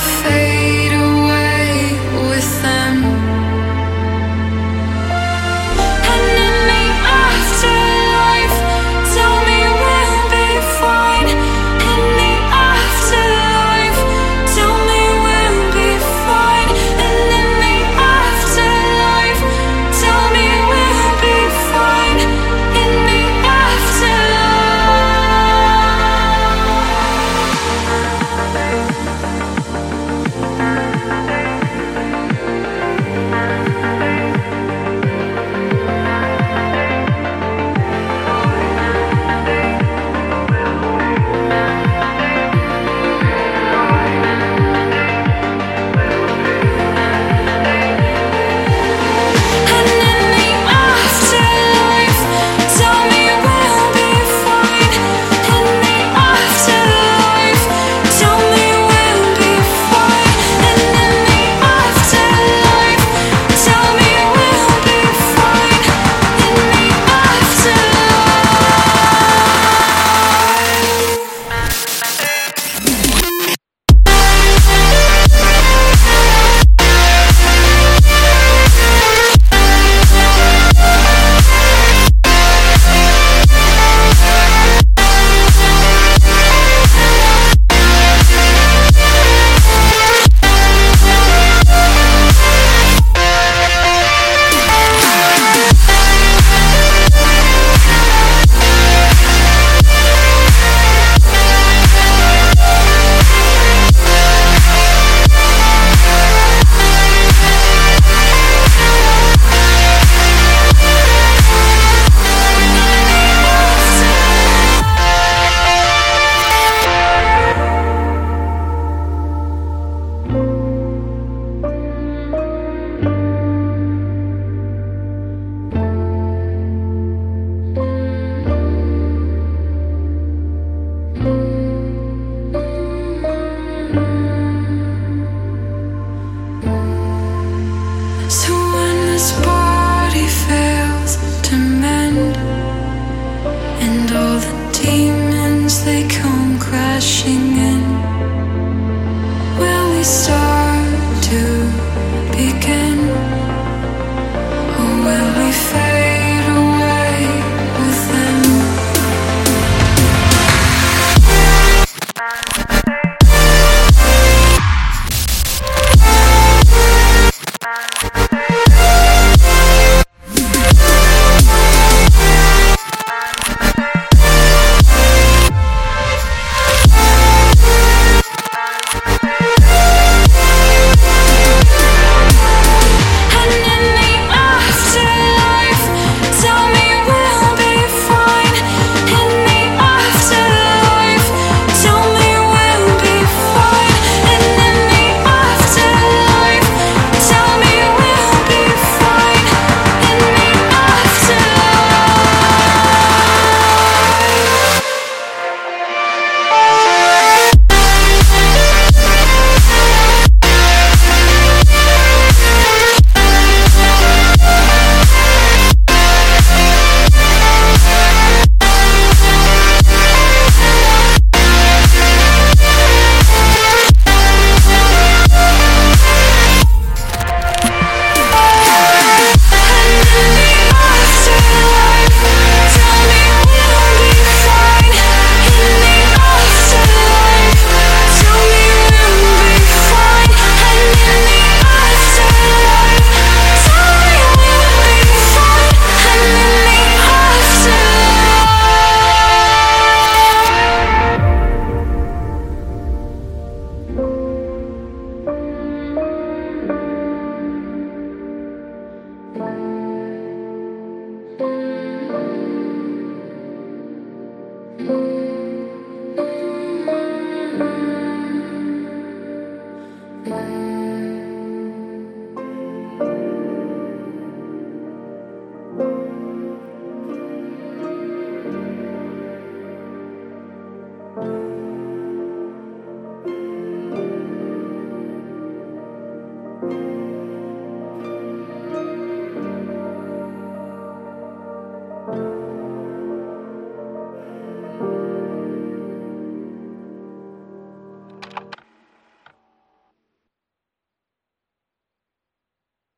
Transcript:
fade away with them. And in the afterlife, tell me we'll be fine. In the afterlife, tell me we'll be fine. And in the afterlife, tell me we'll be fine. In the afterlife. And in the afterlife, tell me we'll be fine. In the afterlife, tell me we'll be fine. And in the afterlife, tell me we'll be fine. In the So when this body fails to mend, and all the demons they come crashing in, will we start